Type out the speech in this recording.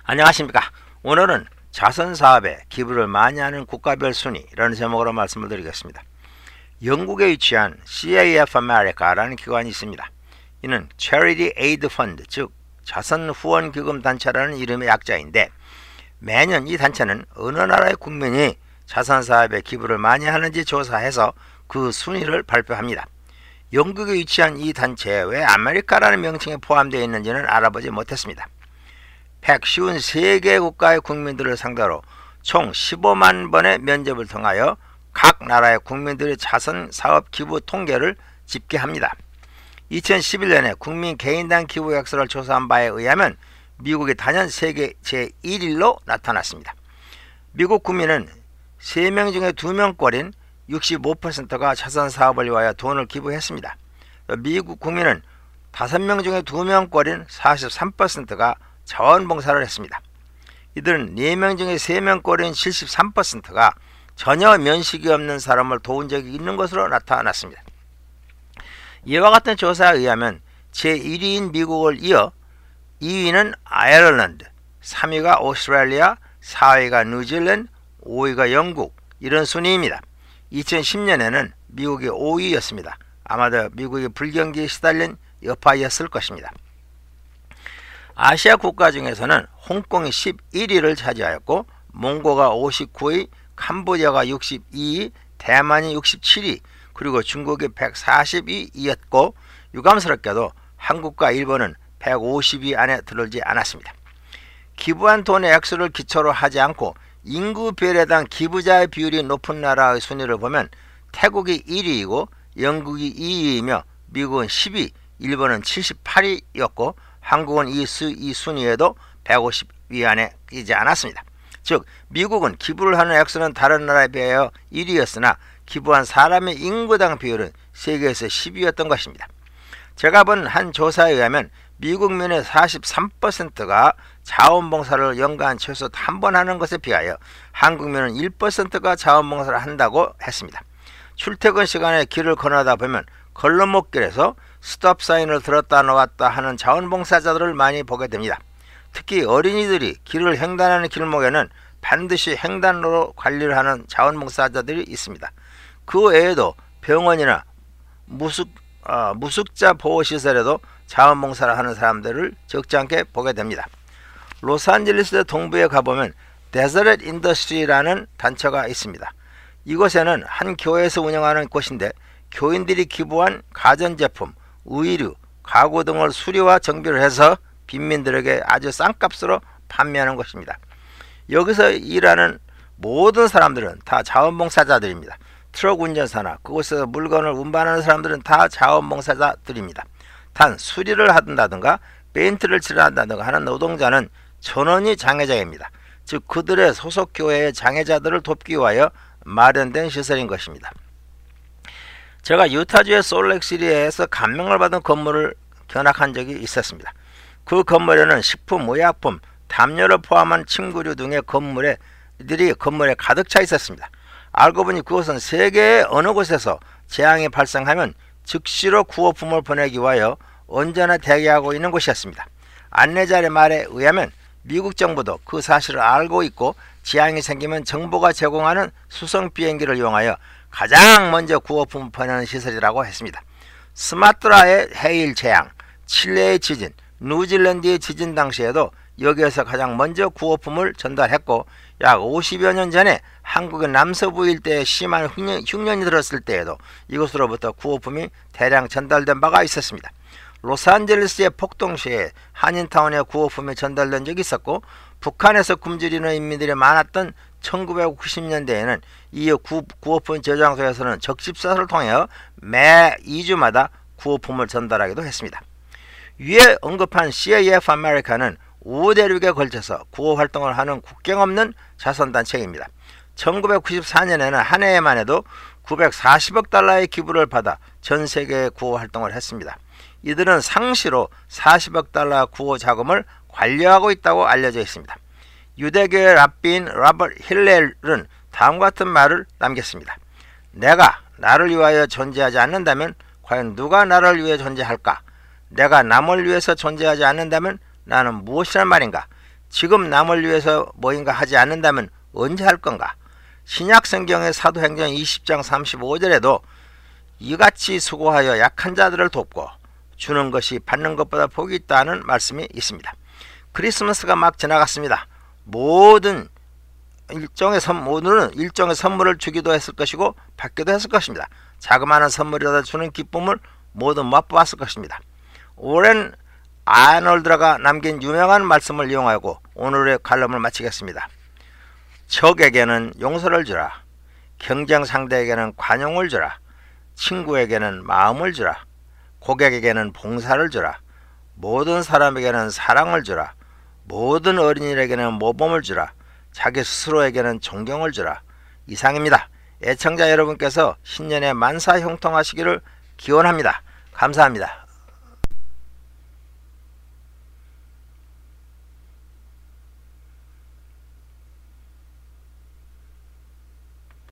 안녕하십니까. 오늘은 자선사업에 기부를 많이 하는 국가별 순위라는 제목으로 말씀을 드리겠습니다. 영국에 위치한 CAF America라는 기관이 있습니다. 이는 Charity Aid Fund, 즉 자선후원기금 단체라는 이름의 약자인데, 매년 이 단체는 어느 나라의 국민이 자선사업에 기부를 많이 하는지 조사해서 그 순위를 발표합니다. 영국에 위치한 이 단체에 왜 아메리카라는 명칭에 포함되어 있는지는 알아보지 못했습니다. 153개 국가의 국민들을 상대로 총 15만 번의 면접을 통하여 각 나라의 국민들의 자선사업 기부 통계를 집계합니다. 2011년에 국민 개인당 기부 액수를 조사한 바에 의하면 미국이 단연 세계 제1위로 나타났습니다. 미국 국민은 3명 중에 2명꼴인 65%가 자선사업을 위하여 돈을 기부했습니다. 미국 국민은 5명 중에 2명꼴인 43%가 자원봉사를 했습니다. 이들은 4명 중에 3명꼴인 73%가 전혀 면식이 없는 사람을 도운 적이 있는 것으로 나타났습니다. 이와 같은 조사에 의하면 제1위인 미국을 이어 2위는 아이르랜드, 3위가 오스트레일리아, 4위가 뉴질랜드, 5위가 영국, 이런 순위입니다. 2010년에는 미국이 5위였습니다. 아마도 미국이 불경기에 시달린 여파였을 것입니다. 아시아 국가 중에서는 홍콩이 11위를 차지하였고, 몽고가 59위, 캄보디아가 62위, 대만이 67위, 그리고 중국이 140위였고, 유감스럽게도 한국과 일본은 150위 안에 들어오지 않았습니다. 기부한 돈의 액수를 기초로 하지 않고 인구별에당 기부자의 비율이 높은 나라의 순위를 보면 태국이 1위이고 영국이 2위이며 미국은 10위, 일본은 78위였고 한국은 이 순위에도 150위 안에 끼지 않았습니다. 즉 미국은 기부를 하는 액수는 다른 나라에 비하여 1위였으나 기부한 사람의 인구당 비율은 세계에서 10위였던 것입니다. 제가 본 한 조사에 의하면 미국민의 43%가 자원봉사를 연간 최소 한 번 하는 것에 비하여 한국민은 1%가 자원봉사를 한다고 했습니다. 출퇴근 시간에 길을 건너다 보면 걸러목길에서 스톱 사인을 들었다 놓았다 하는 자원봉사자들을 많이 보게 됩니다. 특히 어린이들이 길을 횡단하는 길목에는 반드시 횡단로로 관리를 하는 자원봉사자들이 있습니다. 그 외에도 병원이나 무숙자 보호시설에도 자원봉사를 하는 사람들을 적지 않게 보게 됩니다. 로스앤젤레스 동부에 가보면 데저트 인더스트리라는 단체가 있습니다. 이곳에는 한 교회에서 운영하는 곳인데 교인들이 기부한 가전제품, 의류, 가구 등을 수리와 정비를 해서 빈민들에게 아주 싼 값으로 판매하는 것입니다. 여기서 일하는 모든 사람들은 다 자원봉사자들입니다. 트럭 운전사나 그곳에서 물건을 운반하는 사람들은 다 자원봉사자들입니다. 단 수리를 한다든가 페인트를 칠한다든가 하는 노동자는 전원이 장애자입니다. 즉 그들의 소속 교회의 장애자들을 돕기 위하여 마련된 시설인 것입니다. 제가 유타주의 솔렉시티에서 감명을 받은 건물을 견학한 적이 있었습니다. 그 건물에는 식품, 의약품, 담요를 포함한 침구류 등의 건물에 가득 차 있었습니다. 알고 보니 그것은 세계의 어느 곳에서 재앙이 발생하면 즉시로 구호품을 보내기 위하여 언제나 대기하고 있는 곳이었습니다. 안내자의 말에 의하면 미국 정부도 그 사실을 알고 있고 재앙이 생기면 정부가 제공하는 수송 비행기를 이용하여 가장 먼저 구호품을 보내는 시설이라고 했습니다. 스마트라의 해일 재앙, 칠레의 지진, 뉴질랜드의 지진 당시에도 여기에서 가장 먼저 구호품을 전달했고, 약 50여 년 전에 한국의 남서부 일대에 심한 흉년이 들었을 때에도 이곳으로부터 구호품이 대량 전달된 바가 있었습니다. 로스앤젤레스의 폭동 시에 한인타운에 구호품이 전달된 적이 있었고, 북한에서 굶주리는 인민들이 많았던 1990년대에는 이 구호품 저장소에서는 적집사를 통하여 매 2주마다 구호품을 전달하기도 했습니다. 위에 언급한 CAF America는 5대륙에 걸쳐서 구호 활동을 하는 국경 없는 자선단체입니다. 1994년에는 한 해에만 해도 940억 달러의 기부를 받아 전 세계에 구호 활동을 했습니다. 이들은 상시로 40억 달러 구호 자금을 관리하고 있다고 알려져 있습니다. 유대교의 랍비인 로버트 힐렐은 다음과 같은 말을 남겼습니다. 내가 나를 위하여 존재하지 않는다면 과연 누가 나를 위해 존재할까? 내가 남을 위해서 존재하지 않는다면 나는 무엇이란 말인가? 지금 남을 위해서 뭐인가 하지 않는다면 언제 할 건가? 신약 성경의 사도행전 20장 35절에도 이같이 수고하여 약한 자들을 돕고 주는 것이 받는 것보다 복이 있다는 말씀이 있습니다. 크리스마스가 막 지나갔습니다. 모든 일종의 선물을 주기도 했을 것이고 받기도 했을 것입니다. 자그마한 선물이라도 주는 기쁨을 모두 맛보았을 것입니다. 오랜 아놀드가 남긴 유명한 말씀을 이용하고 오늘의 칼럼을 마치겠습니다. 적에게는 용서를 주라. 경쟁 상대에게는 관용을 주라. 친구에게는 마음을 주라. 고객에게는 봉사를 주라. 모든 사람에게는 사랑을 주라. 모든 어린이에게는 모범을 주라. 자기 스스로에게는 존경을 주라. 이상입니다. 애청자 여러분께서 신년에 만사 형통하시기를 기원합니다. 감사합니다.